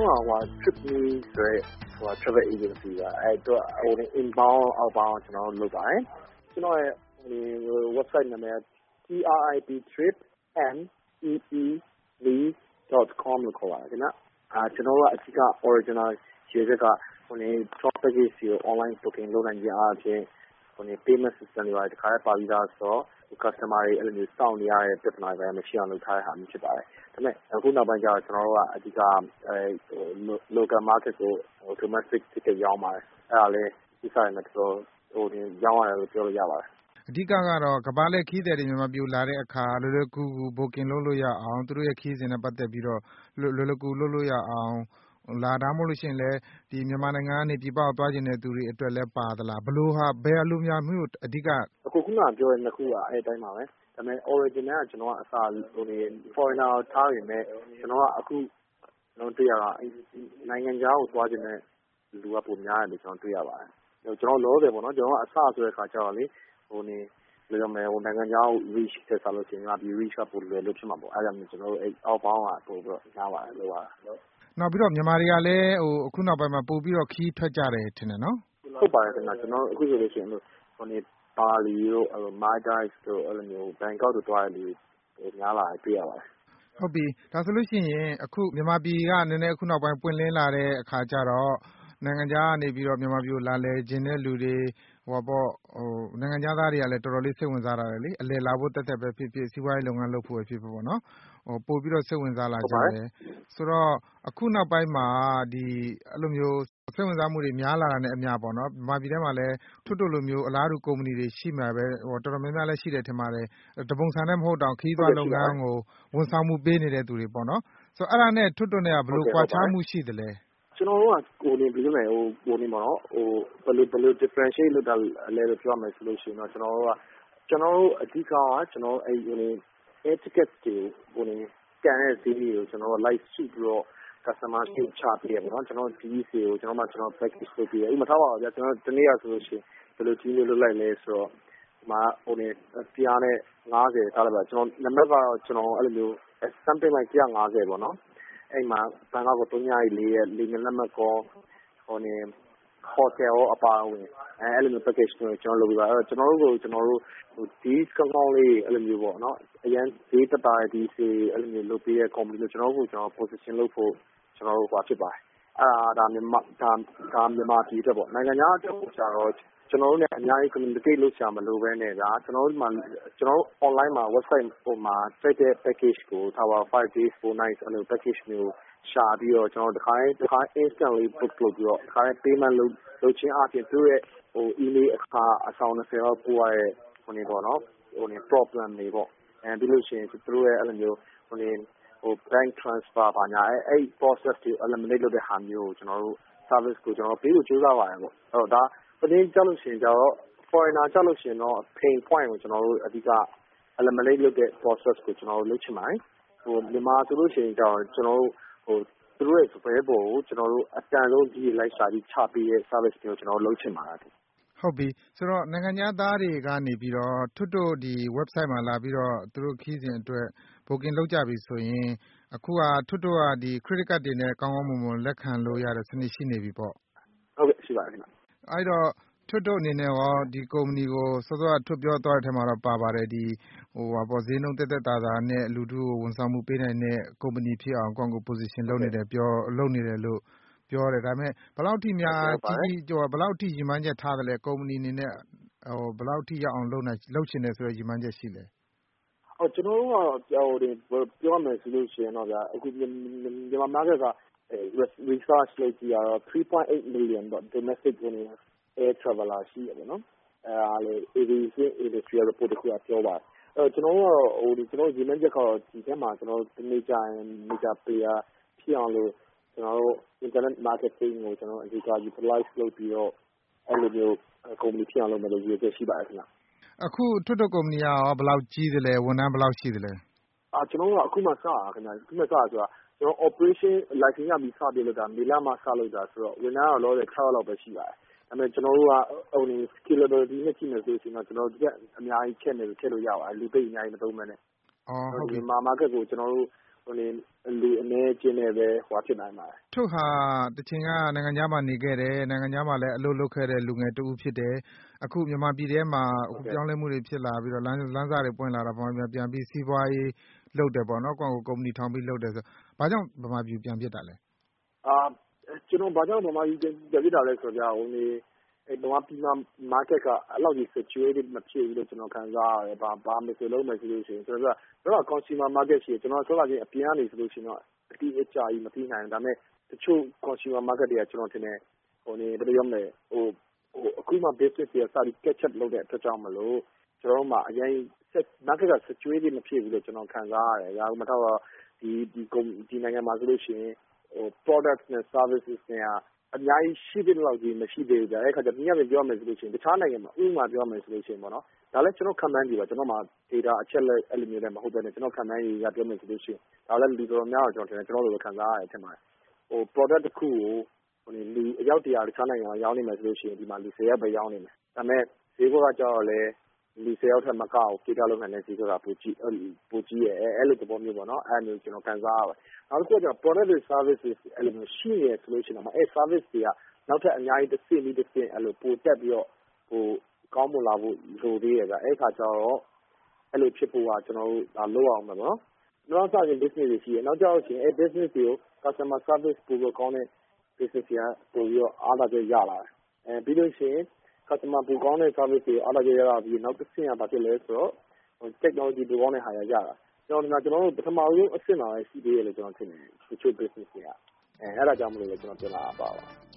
trip me ဆိုတဲ့travel agency ကinbound outbound ကျွန်တော်လုပ်ပါတယ်ကျွန်တော်ရဲ့website နာမည် tripmeep.com လို့ခေါ်ပါတယ်ခင်ဗျကျွန်တော်ကအဓိက original ရေးချက်ကtop package ကို online booking လုပ်နိုင်ခြင်းအားဖြင့်payment system တွေတခါပါပြီးသားဆိုတော့ customer တွေအဲ့လိုမျိုးစောင့်နေရတဲ့ပြဿနာတွေမရှိအောင်လုပ်ထားတဲ့ဟာမျိုးဖြစ်ပါတယ်ဒါပေမဲ့အခုနောက်ပိုင်းကျတော့ကျွန်တော်တို့ကအဓိကlocal market ကို domestic ticket ရောင်းပါတယ်အဲ့ဒါလည်းဒီဆိုင်မှာတော့ရောင်းရတယ်လို့ပြောလို့ရပါတယ်အဓိကကတော့ကမ္ဘာလှည့်ခရီးသည်တွေမြန်မာပြည်လာတဲ့အခါလွယ်လွယ်ကူကူ booking လုပ်လို့ရအောင်သူတို့ရဲ့ခရီးစဉ်နဲ့ပတ်သက်ပြီးတော့လွယ်လွယ်ကူလုပ်လို့ရအောင်ဒါမှမဟုတ်လို့ရှိရင်လည်းဒီမြန်မာနိုင်ငံကနေပြည်ပကိုသွားချင်တဲ့သူတွေအတွက်လည်းပါသလားဘယ်လိုများမျိုးအဓိကအခုခုနပြောတဲ့နှစ်ခုကအဲ့အတိုင်းပါပဲဒါပေမဲ့ origin ကကျွန်တော်ကအစားforeigner ထားနေတယ်ကျွန်တော်ကအခုကျွန်တော်တွေ့ရတာနိုင်ငံခြားကိုသွားချင်တဲ့လူကပုံများတယ်လို့ကျွန်တော်တွေ့ရပါတယ်ကျွန်တော်လောတယ်ပေါ့နော်ကျွန်တော်ကအစားဆိုတဲ့ခါကျတော့လေနိုင်ငံခြားကို reach တဲ့ဆိုလို့ရှိရင်ဒီ reach ကပိုလွယ်လို့ဖြစ်မှာပေါ့အဲ့ဒါမျိုးကျွန်တော်တို့အဲ့ outbound ကပို့ပြီးတော့များပါတယ်လို့ပါနောက်ပြီးတော့မြန်မာတွေကလည်းအခုနောက်ပိုင်းမှာပို့ပြီးတော့ခီးထွက်ကြတယ်ထင်တယ်နော်ဟုတ်ပါတယ်ခင်ဗျကျွန်တော်အခုဆိုလို့ရှိရင်ပါလီတို့Maldivesတို့အဲ့လိုမျိုးဘန်ကောက်တို့တွားရလူများလာတွေ့ရပါတယ်ဟုတ်ပြီဒါဆိုလို့ရှိရင်အခုမြန်မာပြည်ကနည်းနည်းအခုနောက်ပိုင်းပွင့်လင်းလာတဲ့အခါကျတော့နိုင်ငံခြားကနေပြီးတော့မြန်မာပြည်ကိုလာလည်ခြင်းတဲ့လူတွေနိုင်ငံခြားသားတွေကလည်းတော်တော်လေးစိတ်ဝင်စားတာလေအလည်လာဖို့တက်ပဲဖြစ်ဖြစ်စီးပွားရေးလုပ်ငန်းလုပ်ဖို့ဖြစ်ဖြစ်ပေါ့နော်ပို့ပြီးတော့စိတ်ဝင်စားလာကြတယ်ဆိုတော့အခုနောက်ပိုင်းမှာအဲ့လိုမျိုးစိတ်ဝင်စားမှုတွေများလာတာနဲ့အမျှပေါ့နော်မြန်မာပြည်ထဲမှာလည်းထွတ်လိုမျိုးအလားတူကုမ္ပဏီတွေရှိမှာပဲတော်တော်များများလည်းရှိတယ်ထင်ပါတယ်တပုံစံနဲ့မဟုတ်တောင်ခရီးသွားလုပ်ငန်းကိုဝန်ဆောင်မှုပေးနေတဲ့သူတွေပေါ့နော်ဆိုတော့အဲ့ဒါနဲ့ထွတ်နဲ့ကဘယ်လိုကွာခြားမှုရှိသလဲကျွန်တော်တို့ကဘယ်လို differentiate လုပ်တာလဲလို့ပြောမယ်ဆိုလို့ရှိရင်တော့ကျွန်တော်တို့အဓိကကျွန်တော်အဲ့air ticket တွေကိုကန်တဲ့ဈေးတွေကိုကျွန်တော်တို့ live စုပြီးတော့ customer ကိုချပေးရပါတော့ကျွန်တော်ဒီဈေးကိုကျွန်တော် package လုပ်ပေးရဥပမာထားပါတော့ဗျာကျွန်တော်တနေ့ရဆိုလို့ရှိရင်ဘယ်လိုကြီးမျိုးလုပ်လိုက်လဲဆိုတော့တရားနဲ့50ထားလိုက်ပါကျွန်တော်နံပါတ်ကတော့ကျွန်တော်အဲ့လိုမျိုး something like 150ပေါ့နော်အဲ့မှာဘန်ကောက်ကို3ညကြီး4ရက်4ညလက်မှတ်ကောhotel အပါအဝင်အဲ့လိုမျိုး package တွေကျွန်တော်လုပ်ပြပါအဲ့တော့ကျွန်တော်တို့ဒီကောင်းလေးအဲ့လိုမျိုးပေါ့နော်အရင်ဈေးတက်တာဒီစီအဲ့လိုမျိုးလုပ်ပေးတဲ့ company ကိုကျွန်တော် position လုပ်ဖို့ကျွန်တော်တို့ဖြစ်ပါတယ်အဲ့ဒါမြန်မာပြည်အတွက်ပေါ့နိုင်ငံခြားအတွက်ကိုကျတော့ကျွန်တော်တို့နဲ့အများကြီး communicate လုပ်ချင်မလို့ပဲနဲ့ဒါကျွန်တော်တို့ online မှာ website ပေါ်မှာတက်တဲ့ package ကိုထားပါ5 days 4 nights အဲ့လို package မျိုးရှာပြီးတော့ကျွန်တော်တခါ instantly book လုပ်ပြီးတော့တခါ payment လုပ်ခြင်းအပြင်သူ့ရဲ့email အခါအဆောင်20လောက်ပို့ရတဲ့ပေါ့နော်problem တွေပေါ့ပြီးလို့ရှိရင်သူတို့ရဲ့အဲ့လိုမျိုးbank transfer ဘာညာအဲ့ process တွေ eliminate လုပ်တဲ့ဟာမျိုးကိုကျွန်တော်တို့ service ကိုကျွန်တော်ပေးလို့ကြိုးစားပါတယ်ပေါ့အဲ့တော့ဒါပထမကြောက်လို့ရှိရင်ကျတော့ foreigner ကြောက်လို့ရှိရင်တော့ pain point ကိုကျွန်တော်တို့အဓိက eliminate လုပ်တဲ့ process ကိုကျွန်တော်တို့လုပ်ချင်ပါတယ်မြန်မာဆိုလို့ရှိရင်ကျတော့ကျွန်တော်တို့သူတို့ရဲ့စပယ်ပေါ်ကိုကျွန်တော်တို့အတန်ဆုံးဒီလိုက်စာပြီးချပေးတဲ့ service ကိုကျွန်တော်တို့လုပ်ချင်ပါတယ်ဟုတ်ပြီဆိုတော့နိုင်ငံခြားသားတွေကနေပြီးတော့ထွတ်တို့ဒီ website မှာလာပြီးတော့သူတို့ခီးစဉ်အတွက် booking လုပ်ကြပြီဆိုရင်အခုကထွတ်တို့ကဒီ credit card တွေနဲ့ကောင်းကောင်းမွန်မွန်လက်ခံလို့ရတဲ့စနစ်ရှိနေပြီပေါ့ဟုတ်ကဲ့ရှိပါတယ်ခင်ဗျအဲ့တော့ထွတ်တို့အနေနဲ့ရောဒီကုမ္ပဏီကိုစောစောကထွတ်ပြောသွားတဲ့အထက်မှာတော့ပါပါတယ်ဒီဈေးနှုန်းသက်သာနဲ့လူထုကိုဝန်ဆောင်မှုပေးနိုင်တဲ့ကုမ္ပဏီဖြစ်အောင်ကိုယ့်ကို position လုပ်နေတယ်လို့ပြောတယ်ဒါပေမဲ့ဘယ်လောက်ထိများဘယ်လောက်ထိရည်မှန်းချက်ထားတယ်လဲကုမ္ပဏီအနေနဲ့ဘယ်လောက်ထိရအောင်လုပ်ချင်တယ်ဆိုတဲ့ရည်မှန်းချက်ရှိလဲကျွန်တော်တို့ကပြောရမယ်ဆိုလို့ရှိရင်တော့ဗျာအခုမြန်မာ market ကresearch လုပ်ကြည့်ရတော့ 3.8 million domestic air traveler ရှိရပါတော့အဲ့ဒါလေ aviation industry report တစ်ခုကပြောပါတယ်အဲ့ကျွန်တော်တို့ကတော့ရည်မှန်းချက်ကတော့ဒီထဲမှာကျွန်တော်တို့ဒီနေ့ကျရင် major player ဖြစ်အောင်လို့ကျွန်တော်တို့ internet marketing ကိုကျွန်တော်အဓိက utilize လုပ်ပြီးတော့အဲ့လိုမျိုး company ဖြစ်အောင်လုပ်မယ်လို့ရည်ရွယ်ချက်ရှိပါတယ်ခင်ဗျအခုထွတ်ကုမ္ပဏီကရောဘယ်လောက်ကြီးသလဲဝန်ထမ်းဘယ်လောက်ရှိသလဲကျွန်တော်တို့ကအခုမှစတာခင်ဗျအခုမှစတာဆိုတာကျွန်တော် operation license ရပြီးစပြလို့တာမေလမှစလို့တာဆိုတော့ဝန်ထမ်းကတော့လောလောဆယ်6လောက်ပဲရှိပါတယ်ဒါပေမဲ့ကျွန်တော်တို့ကscalability နဲ့ကြည့်မယ်ဆိုရင်တော့ကျွန်တော်တို့ကအများကြီးချက်လို့ရပါတယ်လူပိတ်အများကြီးမသုံးမနဲ့ဟုတ်ပြီမာ market ကိုကျွန်တော်တို့လူအနေချင်းနဲ့ပဲဖြစ်နိုင်ပါတယ်။ထို့ဟာတချိန်ကနိုင်ငံခြားမှာနေခဲ့တယ်နိုင်ငံခြားမှာလည်းအလုပ်လုပ်ခဲ့တဲ့လူငယ်တဦးဖြစ်တယ်အခုမြန်မာပြည်ထဲမှာပြောင်းလဲမှုတွေဖြစ်လာပြီးတော့လမ်းစာတွေပွင့်လာတာပေါ့ပြန်ပြီးစီးပွားရေးလုပ်တယ်ပေါ့နော်ကိုယ့်ကိုယ်ကုမ္ပဏီထောင်ပြီးလုပ်တယ်ဆိုဘာကြောင့်ဗမာပြည်ပြန်ဖြစ်တာလဲကျွန်တော်ဘာကြောင့်ဗမာပြည်ပြန်ဖြစ်တာလဲဆိုတော့ဗမာပြည်မှာ market ကအဲ့လောက်ကြီး saturated မဖြစ်ဘူးလို့ကျွန်တော်ခံစားရတယ်ဘာမဆိုလုပ်မယ်ဆိုလို့ရှိရင်ကျွန်တော်တို့က consumer market ရှိတယ်ကျွန်တော်ဆိုလာချင်းအပြင်ကနေဆိုလို့ရှိရင်တော့အတိအကျကြီးမသိနိုင်ဘူးဒါပေမဲ့တချို့ consumer market တွေကကျွန်တော်ထင်တယ်ဘယ်လိုပြောမလဲအခုမှ business တွေကစပြီး catch up လုပ်တဲ့အတွက်ကြောင့်မလို့ကျွန်တော်တို့မှာအရင် market က saturated မဖြစ်ဘူးလို့ကျွန်တော်ခံစားရတယ်ဒါမှမဟုတ်တော့ဒီနိုင်ငံမှာဆိုလို့ရှိရင်products နဲ့ services တွေကအများကြီးရှိတဲ့လောက်ကြီးမရှိသေးဘူးကြာအဲ့ခါကျမြင်ရပြောမယ်ဆိုလို့ရှိရင်တခြားနိုင်ငံမှာဥပမာပြောမယ်ဆိုလို့ရှိရင်ပေါ့နော်ဒါလည်းကျွန်တော်ခံမှန်းကြည့်ပါကျွန်တော်မှာ data အချက်လက်အဲ့လိုမျိုးတွေမဟုတ်ဘဲနဲ့ကျွန်တော်ခံမှန်းရပြောမယ်ဆိုလို့ရှိရင်ဒါလည်းလူတော်များတော့ကျွန်တော်တို့ခံစားရတယ်ထင်ပါတယ်product တစ်ခုကိုလူအယောက်100တခြားနိုင်ငံမှာရောင်းနေမယ်ဆိုလို့ရှိရင်ဒီမှာလူ10ယောက်ပဲရောင်းနေမယ်ဒါပေမဲ့ဈေးဘက်ကကြောက်တော့လေလူ10ယောက်ထက်မကအောင်ကြေးကြလုပ်နိုင်တဲ့ဈေးကပိုကြီးရဲ့အဲ့လိုသဘောမျိုးပေါ့နော်အဲ့လိုကျွန်တော်ခံစားရပါတယ်နောက်တစ်ခုက product and services အဲ့လိုမျိုးရှိနေဆိုလို့ရှိရင်အဲ့ service တွေကနောက်ထပ်အများကြီးတစ်ဆင့်အဲ့လိုပိုတက်ပြီးတော့ကောင်းမွန်လာဖို့လိုသေးရဲ့ဗျအဲ့ခါကျတော့အဲ့လိုဖြစ်ဖို့ကကျွန်တော်တို့လုပ်အောင်မယ်နော်နောက်ဆက်ရင် business တွေရှိရနောက်ကြောက်ရှင်အဲ့ business တွေကို customer service ပို့ကောင်းတဲ့ business တွေကပို့ပြီးတော့အားသာချက်ရလာတယ်ပြီးလို့ရှိရင် customer ပို့ကောင်းတဲ့ service တွေအားသာချက်ရလာပြီးနောက်တစ်ဆင့်ကဘာဖြစ်လဲဆိုတော့ technology ပို့ကောင်းတဲ့ဟာရတာကျွန်တော်တို့ပထမဆုံးအဆင့်မှာပဲရှိသေးတယ်လို့ကျွန်တော်ထင်တယ်တချို့ business တွေကအဲ့ဒါကြောင့်မလို့လည်းကျွန်တော်ပြောလာတာပါ